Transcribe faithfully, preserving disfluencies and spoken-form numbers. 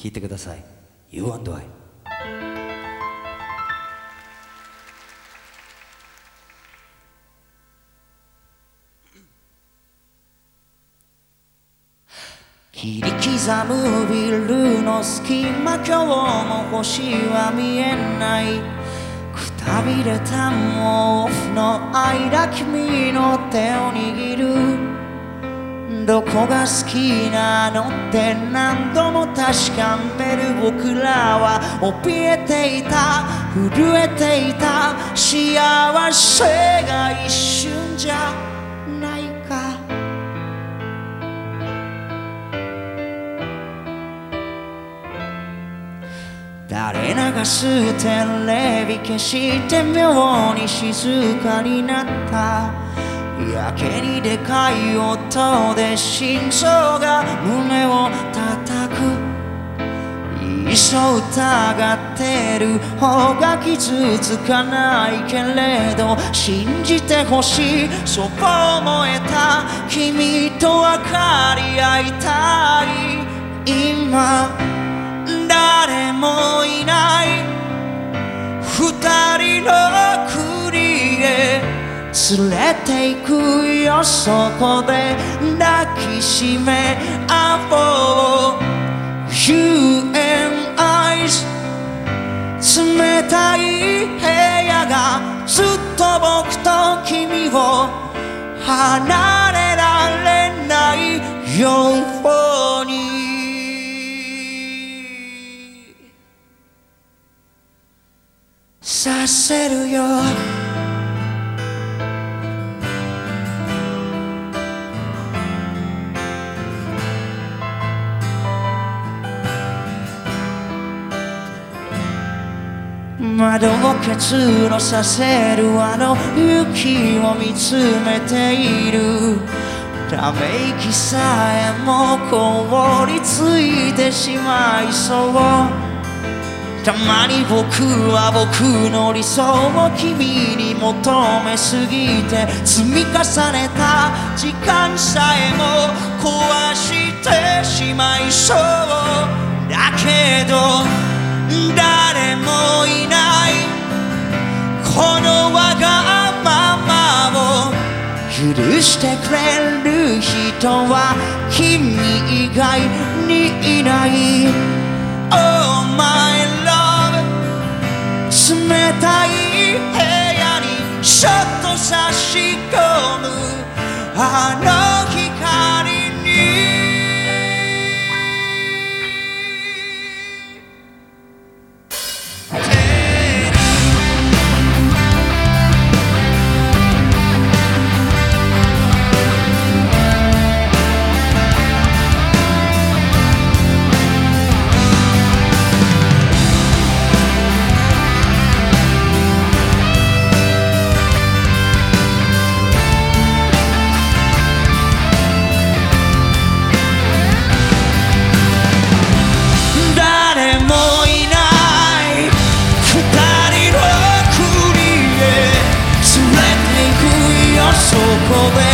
聴いてください。 You and I。 切り刻むビルの隙間、今日も星は見えない。くたびれた毛布の間、君の手を握る。どこが好きなのって何度も確かめる僕らは怯えていた、震えていた。幸せが一瞬じゃないか。垂れ流すテレビ消して妙に静かになった。やけにでかい音で心臓が胸を叩く。いっそ疑ってる方が傷つかないけれど、信じてほしい、そう思えた。君と分かり合いたい。今誰もいない二人の国へ連れて行くよ、そこで抱きしめ合おう。 You and I、 冷たい部屋がずっと僕と君を離れられないようにさせるよ。窓を結露させるあの雪を見つめている。ため息さえも凍りついてしまいそう。たまに僕は僕の理想を君に求めすぎて、積み重ねた時間さえも壊してしまいそう。だけど誰もいないこのわがままを許してくれる人は君以外にいない。 Oh my love、 冷たい部屋にそっと差し込むあの光にそこで